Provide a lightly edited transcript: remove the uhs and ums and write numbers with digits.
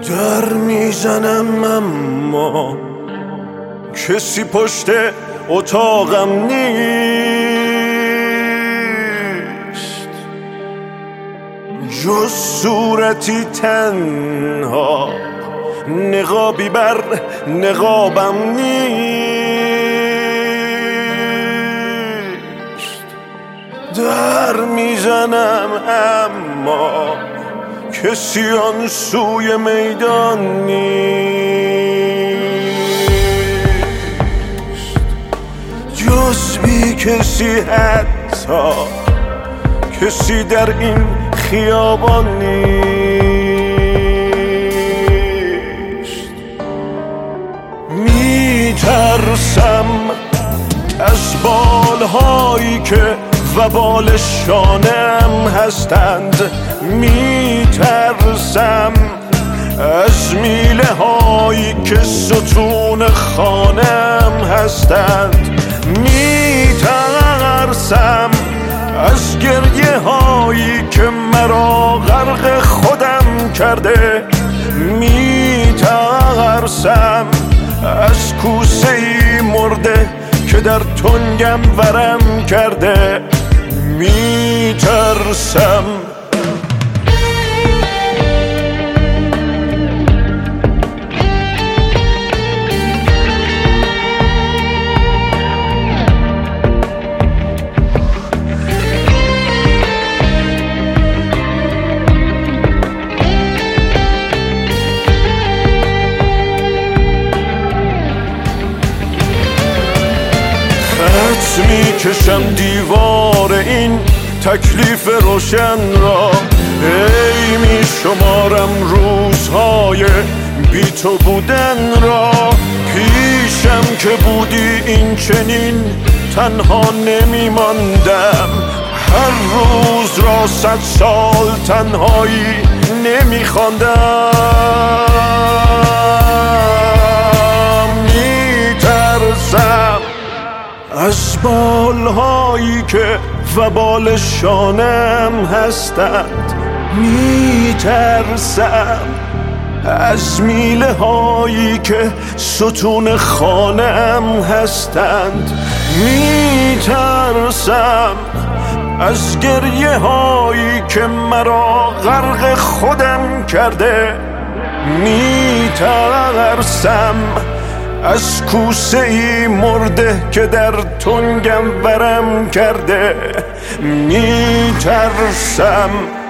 در میزنم اما کسی پشت اتاقم نیست، جز صورتی تنها نقابی بر نقابم نیست. در میزنم اما کسی آن سوی میدان نیست، جز بی کسی حتی کسی در این خیابان نیست. میترسم از بالهایی که وبال شانم هستند، میترسم از میله هایی که ستون خانم هستند، میترسم از گریه هایی که مرا غرق خودم کرده، میترسم از کوسه ای مرده که در تنگم ورم کرده، میترسم میکشم دیوار این تکلیف روشن را، ای میشمارم روزهای بی تو بودن را. پیشم که بودی این چنین تنها نمیماندم، هر روز را 100 سال تنهایی نمیخواندم. میترسم از بالهایی که وبال شانم هستند، میترسم از میله هایی که ستون خانم هستند، میترسم از گریه هایی که مرا غرق خودم کرده، میترسم از کوسه ای مرده که در تنگم ورم کرده، میترسم